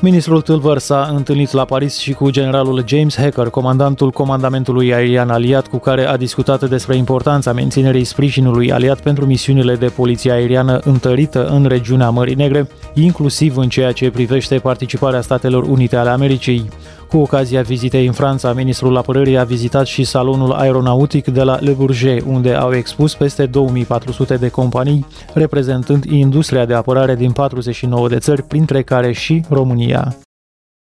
Ministrul Tâlvăr s-a întâlnit la Paris și cu generalul James Hacker, comandantul comandamentului aerian aliat, cu care a discutat despre importanța menținerii sprijinului aliat pentru misiunile de poliție aeriană întărită în regiunea Mării Negre, inclusiv în ceea ce privește participarea Statelor Unite ale Americii. Cu ocazia vizitei în Franța, ministrul apărării a vizitat și salonul aeronautic de la Le Bourget, unde au expus peste 2400 de companii, reprezentând industria de apărare din 49 de țări, printre care și România.